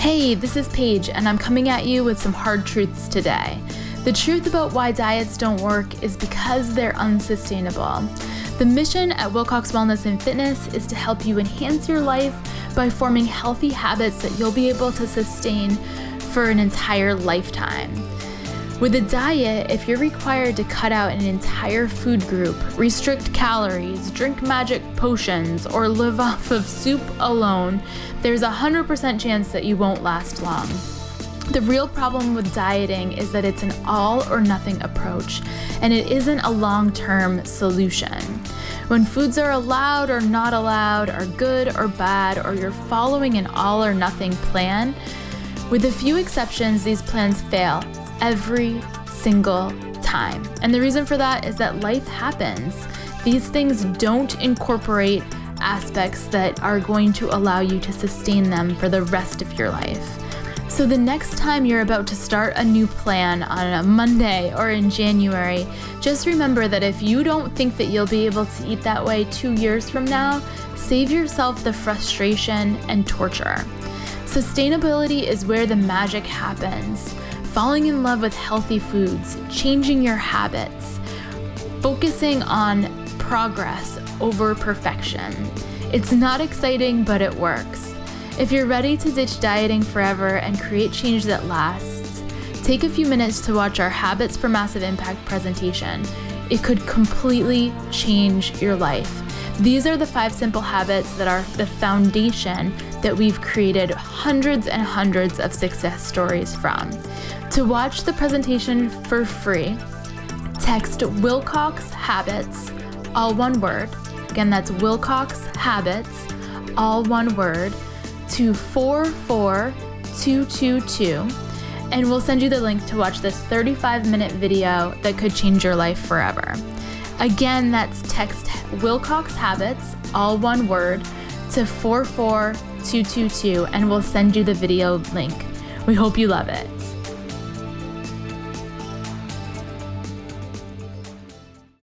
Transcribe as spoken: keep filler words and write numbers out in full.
Hey, this is Paige, and I'm coming at you with some hard truths today. The truth about why diets don't work is because they're unsustainable. The mission at Wilcox Wellness and Fitness is to help you enhance your life by forming healthy habits that you'll be able to sustain for an entire lifetime. With a diet, if you're required to cut out an entire food group, restrict calories, drink magic potions, or live off of soup alone, there's a one hundred percent chance that you won't last long. The real problem with dieting is that it's an all or nothing approach, and it isn't a long-term solution. When foods are allowed or not allowed, are good or bad, or you're following an all or nothing plan, with a few exceptions, these plans fail every single time. And the reason for that is that life happens. These things don't incorporate aspects that are going to allow you to sustain them for the rest of your life. So the next time you're about to start a new plan on a Monday or in January, just remember that if you don't think that you'll be able to eat that way two years from now, save yourself the frustration and torture. Sustainability is where the magic happens. Falling in love with healthy foods, changing your habits, focusing on progress over perfection. It's not exciting, but it works. If you're ready to ditch dieting forever and create change that lasts, take a few minutes to watch our Habits for Massive Impact presentation. It could completely change your life. These are the five simple habits that are the foundation that we've created hundreds and hundreds of success stories from. To watch the presentation for free, text Wilcox Habits, all one word. Again, that's Wilcox Habits, all one word, to four four two two two, and we'll send you the link to watch this thirty-five minute video that could change your life forever. Again, that's text Wilcox Habits, all one word, to four four two two two, and we'll send you the video link. We hope you love it.